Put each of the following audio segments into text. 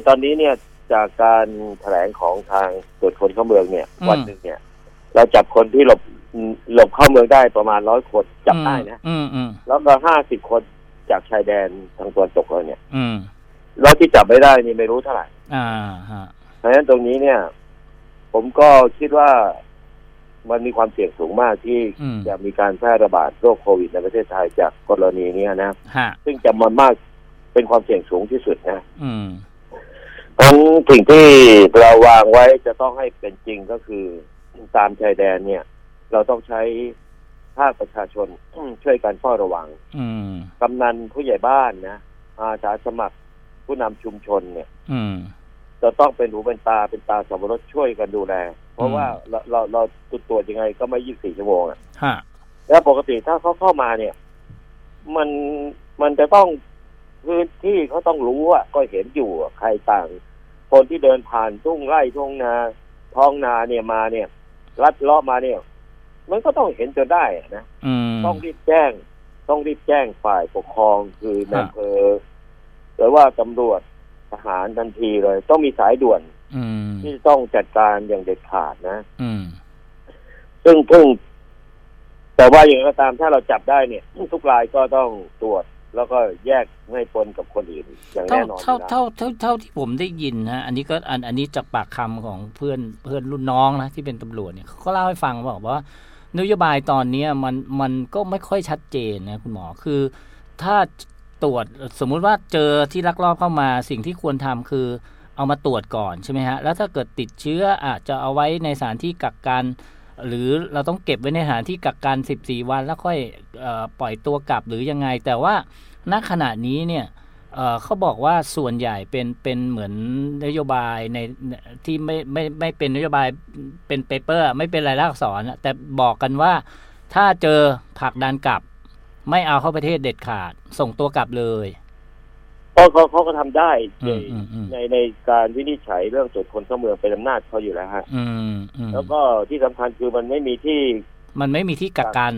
ตอนนี้เนี่ยจากการแถลงของทางตรวจคนเข้าเมืองเนี่ยวันหนึ่งเนี่ยเราจับคนที่หลบเข้าเมืองได้ประมาณ100 คนจับได้นะแล้วก็50 คนจากชายแดนทางตะวันตกเราเนี่ยแล้วที่จับไม่ได้นี่ไม่รู้เท่าไหร่เพราะฉะนั้นตรงนี้เนี่ยผมก็คิดว่ามันมีความเสี่ยงสูงมากที่จะมีการแพร่ระบาดโรคโควิดในประเทศไทยจากกรณีนี้นะซึ่งจะมันมากเป็นความเสี่ยงสูงที่สุดนะทั้งสิ่งที่เราวางไว้จะต้องให้เป็นจริงก็คือตามชายแดนเนี่ยเราต้องใช้ภาคประชาชนช่วยกันเฝ้าระวังกำนันผู้ใหญ่บ้านนะอาสาสมัครผู้นำชุมชนเนี่ยจะต้องเป็นหูเป็นตาสับปะรดช่วยกันดูแลเพราะว่าเราตรวจยังไงก็ไม่24 ชั่วโมงอ่ะแล้วปกติถ้าเขาเข้ามาเนี่ยมันจะต้องพื้นที่เขาต้องรู้อ่ะก็เห็นอยู่ใครต่างคนที่เดินผ่านทุ่งไร่ทุ่งนาท้องนาเนี่ยมาเนี่ยลัดเลาะมาเนี่ยมันก็ต้องเห็นจนได้นะต้องรีบแจ้งฝ่ายปกครองคือในอำเภอหรือว่าตำรวจทหารทันทีเลยต้องมีสายด่วนที่ต้องจัดการอย่างเด็ดขาดนะซึ่งแต่ว่าอย่างไรก็ตามถ้าเราจับได้เนี่ยทุกรายก็ต้องตรวจแล้วก็แยกไม่ปนกับคนอื่นอย่างแน่นอนเท่าที่ผมได้ยินนะอันนี้ก็อันนี้จากปากคำของเพื่อนรุ่นน้องนะที่เป็นตำรวจเนี่ยเขาเล่าให้ฟังบอกว่านโยบายตอนนี้มันก็ไม่ค่อยชัดเจนนะคุณหมอคือถ้าตรวจสมมุติว่าเจอที่ลักลอบเข้ามาสิ่งที่ควรทำคือเอามาตรวจก่อนใช่ไหมฮะแล้วถ้าเกิดติดเชื้ออาจจะเอาไว้ในสถานที่กักกันหรือเราต้องเก็บไว้ในสถานที่กักกัน14 วันแล้วค่อยปล่อยตัวกลับหรือยังไงแต่ว่าณขณะนี้เนี่ยเขาบอกว่าส่วนใหญ่เป็นเหมือนนโยบายในที่ไม่เป็นนโยบายเป็นเปเปอร์ไม่เป็นรายลักษณ์อักษรแต่บอกกันว่าถ้าเจอผลักดันกลับไม่เอาเข้าประเทศเด็ดขาดส่งตัวกลับเลยเขาก็ทำได้ในการวินิจฉัยเรื่องตรวจคนเข้าเมืองเป็นอำนาจเขาอยู่แล้วฮะแล้วก็ที่สำคัญคือมันไม่มีที่กักกัน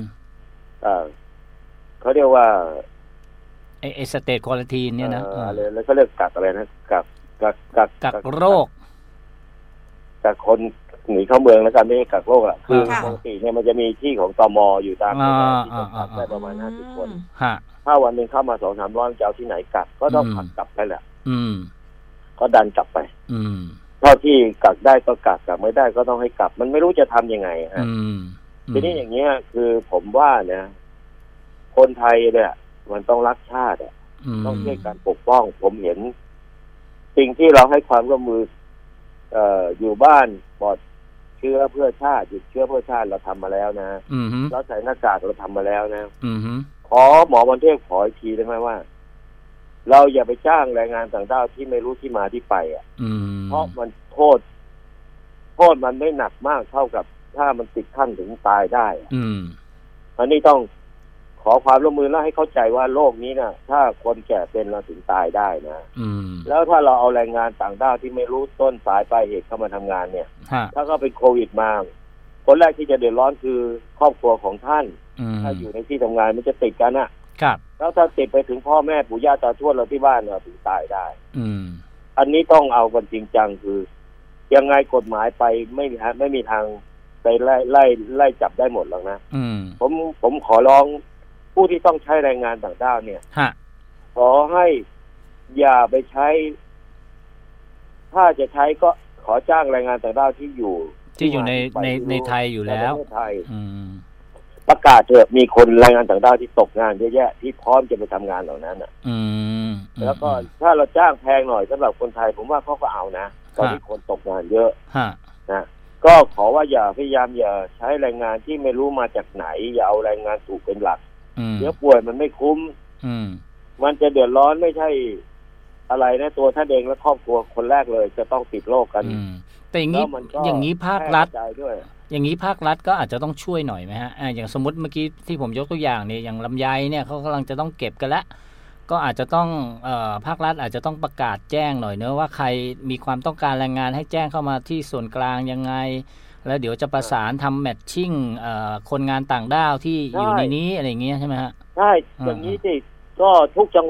เขาเรียกว่าไอสเตทควอรันทีนเนี่ยนะอะไรแล้วเขาเรียกกักอะไรนะกักโรคกักคนหนีเข้าเมืองแล้วกันไม่ใช่กักโรคอ่ะคือปกติเนี่ยมันจะมีที่ของตม.อยู่ตามที่ต้องกักได้ประมาณ50 คนถ้าวันหนึ่งเข้ามา 200-300 จะเอาที่ไหนกักก็ต้องผลักกลับไปแหละก็ดันกลับไปเท่าที่กักได้ก็กักไม่ได้ก็ต้องให้กลับมันไม่รู้จะทำยังไงฮะทีนี้อย่างเงี้ยคือผมว่านะคนไทยเนี่ยมันต้องรักชาติต้องช่วยการปกป้องผมเห็นสิ่งที่เราให้ความร่วมมืออยู่บ้านปลอดเชื้อเพื่อชาติหยุดเชื้อเพื่อชาติเราทำมาแล้วนะเราใส่หน้ากากเราทำมาแล้วนะขอหมอวันเทพขออีกทีได้ไหมว่าเราอย่าไปจ้างแรงงานต่างด้าวที่ไม่รู้ที่มาที่ไปเพราะมันโทษมันไม่หนักมากเท่ากับถ้ามันติดขั้นถึงตายได้อันนี้ต้องขอความร่วมมือแล้วให้เข้าใจว่าโรคนี้นะถ้าคนแก่เป็นเราถึงตายได้นะแล้วถ้าเราเอาแรงงานต่างด้าวที่ไม่รู้ต้นสายปลายเหตุเข้ามาทำงานเนี่ยถ้าเขาเป็นโควิดมาคนแรกที่จะเดือดร้อนคือครอบครัวของท่านถ้าอยู่ในที่ทำงานมันจะติดกันครับแล้วถ้าติดไปถึงพ่อแม่ปู่ย่าตาทวดเราที่บ้านเราถึงตายได้อันนี้ต้องเอากันจริงจังคือยังไงกฎหมายไปไม่มีทางไปไล่จับได้หมดหรอกนะผมขอร้องผู้ที่ต้องใช้แรงงานต่างด้าวเนี่ยขอให้อย่าไปใช้ถ้าจะใช้ก็ขอจ้างแรงงานต่างด้าวที่อยู่ในไทยอยู่แล้วประกาศเถอะมีคนแรงงานต่างด้าวที่ตกงานเยอะแยะที่พร้อมจะไปทำงานเหล่านั้นแล้วก็ถ้าเราจ้างแพงหน่อยสำหรับคนไทยผมว่าเขาก็เอานะตอนนี้คนตกงานเยอะนะก็ขอว่าพยายามอย่าใช้แรงงานที่ไม่รู้มาจากไหนอย่าเอาแรงงานถูกเป็นหลักเดี๋ยวป่วยมันไม่คุ้มมันจะเดือดร้อนไม่ใช่อะไรนะตัวท่านเองและครอบครัวคนแรกเลยจะต้องติดโรคกันแต่อย่างนี้ภาครัฐอย่างนี้ภาครัฐก็อาจจะต้องช่วยหน่อยไหมฮะอย่างสมมติเมื่อกี้ที่ผมยกตัวอย่างเนี่ยอย่างลำไยเนี่ยเขากำลังจะต้องเก็บกันแล้วก็อาจจะต้องภาครัฐอาจจะต้องประกาศแจ้งหน่อยเนอะว่าใครมีความต้องการแรงงานให้แจ้งเข้ามาที่ส่วนกลางยังไงแล้วเดี๋ยวจะประสานทำแมทชิ่งคนงานต่างด้าวที่อยู่ในนี้อะไรเงี้ยใช่ไหมฮะใช่อย่างนี้สิก็ทุกจังหวัดก็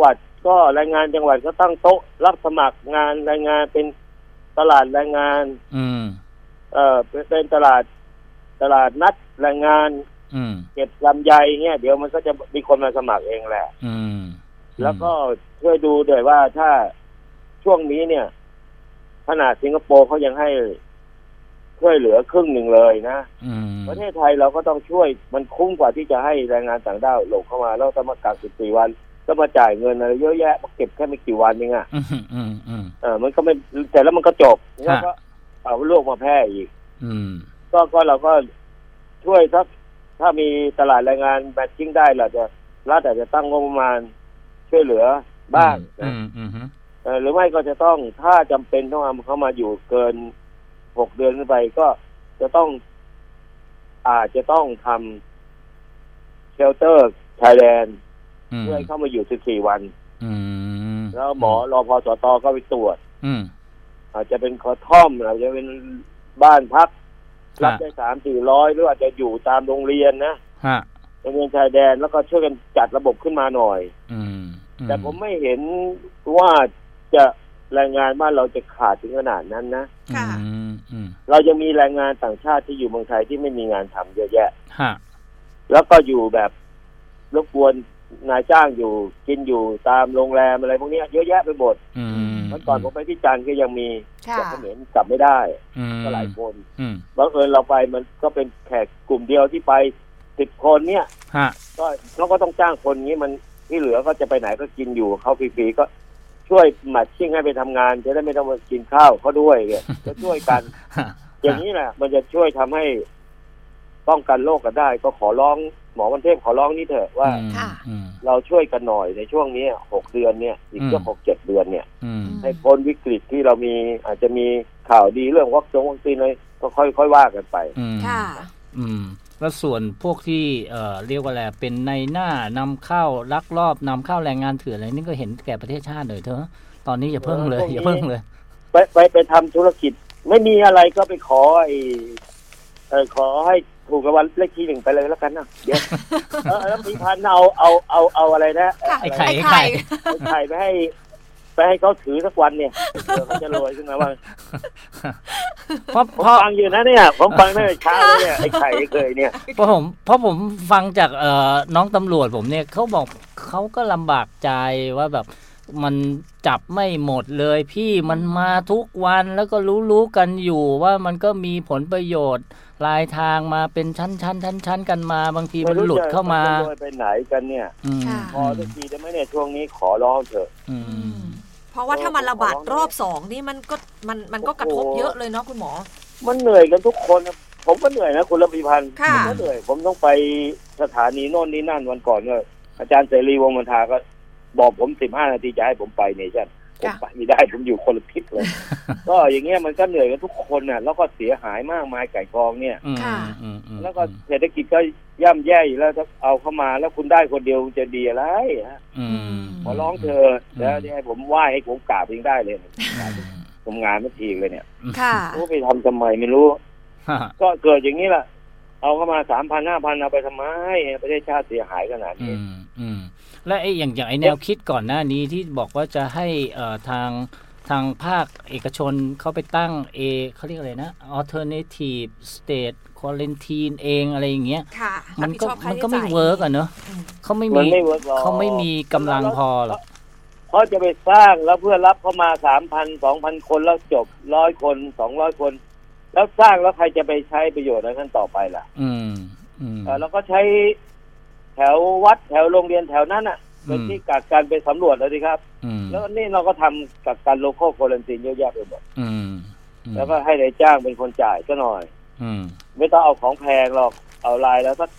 ก็แรงงานจังหวัดก็ตั้งโต๊ะรับสมัครงานแรงงานเป็นตลาดแรงงานเป็นตลาดนัดแรงงานเก็บลำไยเงี้ยเดี๋ยวมันก็จะมีคนมาสมัครเองแหละแล้วก็ช่วยดูด้วยว่าถ้าช่วงนี้เนี่ยขนาดสิงคโปร์เขายังให้ช่วยเหลือครึ่งหนึ่งเลยนะประเทศไทยเราก็ต้องช่วยมันคุ้มกว่าที่จะให้แรงงานต่างด้าวหลงเข้ามาแล้วต้องมากัก14 วันก็มาจ่ายเงินอะไรเยอะแยะมาเก็บแค่ไม่กี่วันเองอ่ะมันก็ไม่แต่แล้วมันก็จบแล้วก็เอาโรคมาแพร่อีกก็เราก็ช่วยถ้ามีตลาดแรงงานแมทชิ่งได้รัฐอาจจะตั้งงบประมาณช่วยเหลือบ้างนะหรือไม่ก็จะต้องถ้าจำเป็นต้องเอาเข้ามาอยู่เกิน6 เดือนขึ้นไปก็อาจจะต้องทำเชลเตอร์ไทยแลนด์เพื่อให้เข้ามาอยู่14 วันแล้วหมอรพสตก็ไปตรวจอาจจะเป็นคอท่อมอาจจะเป็นบ้านพักรับได้300-400หรืออาจจะอยู่ตามโรงเรียนนะโรงเรียนชายแดนแล้วก็ช่วยกันจัดระบบขึ้นมาหน่อยแต่ผมไม่เห็นว่าจะแรงงานบ้านเราจะขาดถึงขนาดนั้นนะเราจะมีแรงงานต่างชาติที่อยู่เมืองไทยที่ไม่มีงานทำเยอะแยะแล้วก็อยู่แบบรบกวนนายจ้างอยู่กินอยู่ตามโรงแรมอะไรพวกนี้เยอะแยะไปหมดเมื่อก่อนผมไปที่จันทร์ก็ยังมีแต่เขมรกลับไม่ได้ก็หลายคนบังเอิญเราไปมันก็เป็นแขกกลุ่มเดียวที่ไป10 คนเนี่ยก็เขาก็ต้องจ้างคนนี้มันที่เหลือก็จะไปไหนก็กินอยู่เขาฟรีๆก็ช่วยแมทชิ่งให้ไปทำงานจะได้ไม่ต้องมากินข้าวเขาด้วยเนี่ยจะช่วยกันอย่างนี้แหละมันจะช่วยทำให้ป้องกันโรคกันได้ก็ขอร้องหมอวันเทพขอร้องนี่เถอะว่าเราช่วยกันหน่อยในช่วงนี้6 เดือนเนี่ยอีกแค่6-7 เดือนเนี่ยให้พ้นวิกฤตที่เรามีอาจจะมีข่าวดีเรื่องวัคซีนเลยก็ค่อยๆว่ากันไปค่ะแล้วส่วนพวกที่เรียกว่าอะไรเป็นในหน้านำเข้าลักลอบนำเข้าแรงงานเถื่อนอะไรนี่ก็เห็นแก่ประเทศชาติเลยเถอะตอนนี้อย่าเพิ่งเลยไปทำธุรกิจไม่มีอะไรก็ไปขอขอให้ถูกรางวัลเลขที่ 1ไปเลยแล้วกันนะเดี๋ยวแล้วมีพันเอาอะไรนะไอ้ไข่ไปให้เขาถือสักวันเนี่ยเขาจะรวยขึ้นมาว่าผมฟังอยู่นะเนี่ยผมฟังได้เช้าเลยเนี่ยไอ้ไข่เคยเนี่ยเพราะผมฟังจากน้องตำรวจผมเนี่ยเขาบอกเขาก็ลำบากใจว่าแบบมันจับไม่หมดเลยพี่มันมาทุกวันแล้วก็รู้กันอยู่ว่ามันก็มีผลประโยชน์ปลายทางมาเป็นชั้นกันมาบางทีมันหลุดเข้ามาไปไหนกันเนี่ยพอทุกทีได้ไหมเนี่ยช่วงนี้ขอร้องเถอะเพราะว่าถ้ามันระบาดรอบ2นี่มันก็กระทบเยอะเลยเนาะคุณหมอมันเหนื่อยกันทุกคนผมก็เหนื่อยนะคุณระพีพันธ์ผมก็เหนื่อยผมต้องไปสถานีโน่นนี่นั่นวันก่อนเนี่ยอาจารย์เสรีวงศ์มณฑาก็บอกผม15 นาทีจะให้ผมไปเนชั่นผมไปไม่ได้ผมอยู่คนละทิศเลยก็อย่างเงี้ยมันก็เหนื่อยกันทุกคนน่ะแล้วก็เสียหายมากมายไก่กองเนี่ยแล้วก็เศรษฐกิจก็ย่ำแย่อยู่แล้วถ้าเอาเข้ามาแล้วคุณได้คนเดียวจะดีอะไรขอร้องเธอแล้วให้ผมไหว้ให้ผมกราบเองได้เลยผมงานไม่ทีเลยเนี่ยรู้ไปทำทำไมไม่รู้ก็เกิดอย่างนี้แหละเอาเข้ามา 3,000-5,000 เอาไปทำไมประเทศชาติเสียหายขนาดนี้และไอ้อย่างไอ้แนวคิดก่อนหน้านี้ที่บอกว่าจะให้ทางภาคเอกชนเขาไปตั้งเขาเรียกอะไรนะ alternative state quarantine เองอะไรอย่างเงี้ยมันก็ไม่เวิร์กอ่ะเนอะเขาไม่มีกำลังพอหรอกเขาจะไปสร้างแล้วเพื่อรับเข้ามา 3,000-2,000 คนแล้วจบ100 คน200 คนแล้วสร้างแล้วใครจะไปใช้ประโยชน์ในขั้นต่อไปล่ะแล้วก็ใช้แถววัดแถวโรงเรียนแถวนั้นอ่ะเป็นที่กักกันไปสำรวจเลยสิครับแล้วนี่เราก็ทำกักกันโลคอลควอรันทีนเยอะแยะไปหมดแล้วก็ให้นายจ้างเป็นคนจ่ายก็หน่อยไม่ต้องเอาของแพงหรอกเอารายแล้วสัก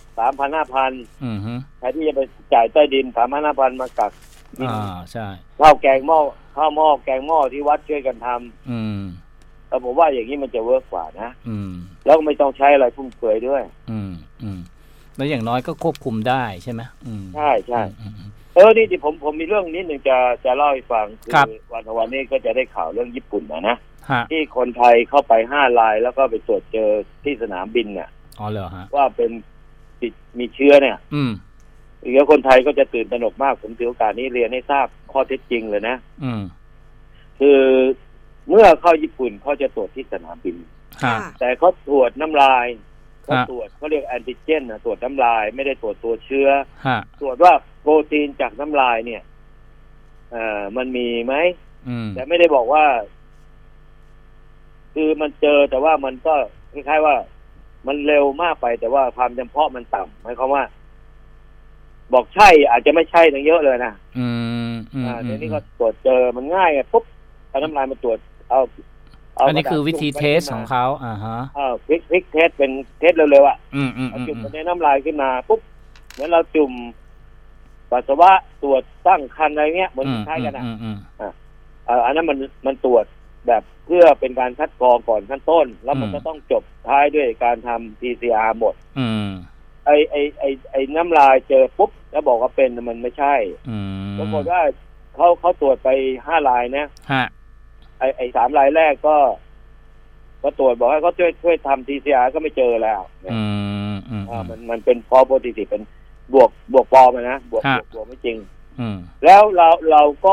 3,000-5,000แทนที่จะไปจ่ายใต้ดิน 3,000-5,000 มากักใช่ข้าวแกงหม้อแกงหม้อที่วัดช่วยกันทำแต่ผมว่าอย่างนี้มันจะเวิร์กกว่านะแล้วไม่ต้องใช้อะไรฟุ่มเฟือยด้วยแล้วอย่างน้อยก็ควบคุมได้ใช่ไหมใช่นี่ที่ผมมีเรื่องนิดหนึ่งจะเล่าให้ฟังคือวันนี้ก็จะได้ข่าวเรื่องญี่ปุ่นนะที่คนไทยเข้าไป5 รายแล้วก็ไปตรวจเจอที่สนามบินเนี่ยอ๋อเหรอฮะว่าเป็นติดมีเชื้อเนี่ยเดี๋ยวคนไทยก็จะตื่นตระหนกมากผมถือโอกาสนี้เรียนให้ทราบข้อเท็จจริงเลยนะคือเมื่อเข้าญี่ปุ่นเขาจะตรวจที่สนามบินแต่เขาตรวจน้ำลายเขาตรวจเขาเรียกแอนติเจนนะตรวจน้ำลายไม่ได้ตรวจตัวเชื้อตรวจว่าโปรตีนจากน้ำลายเนี่ยมันมีไหมแต่ไม่ได้บอกว่าคือมันเจอแต่ว่ามันก็คล้ายๆว่ามันเร็วมากไปแต่ว่าความจำเพาะมันต่ำหมายความว่าบอกใช่อาจจะไม่ใช่ทั้งเยอะเลยนะเดี๋ยวนี้ก็ตรวจเจอมันง่ายปุ๊บเอาน้ำลายมาตรวจเอาอันนี้คือวิธีเทสของเขาคลิกเทสเป็นเทสเร็วๆเอาจุ่มในน้ำลายขึ้นมาปุ๊บเหมือนเราจุ่มปัสสาวะตรวจตั้งครรภ์อะไรเงี้ยเหมือนคล้ายกันอันนั้นมันตรวจแบบเพื่อเป็นการคัดกรองก่อนขั้นต้นแล้วมันจะต้องจบท้ายด้วยการทำ PCR หมดไอ้น้ำลายเจอปุ๊บแล้วบอกว่าเป็นมันไม่ใช่ปรากฏว่าเขาตรวจไป5 รายนะไอ้3 รายแรกก็ตรวจบอกให้เขาช่วยทำ PCR ก็ไม่เจอแล้วมันเป็นพอโพซิทีฟเป็นบวกปลอมนะบวกไม่จริงแล้วเราก็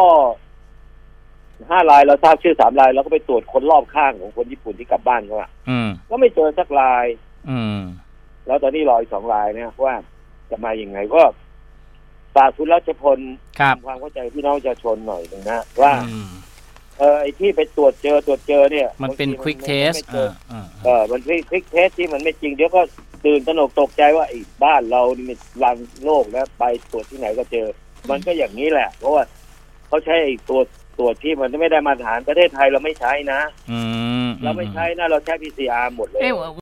5 รายเราทราบชื่อ3 รายเราก็ไปตรวจคนรอบข้างของคนญี่ปุ่นที่กลับบ้านเขาก็ไม่เจอสักรายแล้วตอนนี้รออีก2 รายนะว่าจะมาอย่างไงก็ฝากคุณรัชพลทำความเข้าใจพี่น้องประชาชนหน่อยนึงนะว่าไอ้ที่ไปตรวจเจอเนี่ยมันเป็นควิกเทสมันควิกเทสที่มันไม่จริงเดี๋ยวก็ตื่นตระหนกตกใจว่าไอ้บ้านเรานี่มันลังโลกแล้วไปตรวจที่ไหนก็เจอมันก็อย่างนี้แหละเพราะว่าเขาใช้ไอ้ตรวจที่มันไม่ได้มาตรฐานประเทศไทยเราไม่ใช้นะเราไม่ใช้นะเราใช้ PCR หมดเลย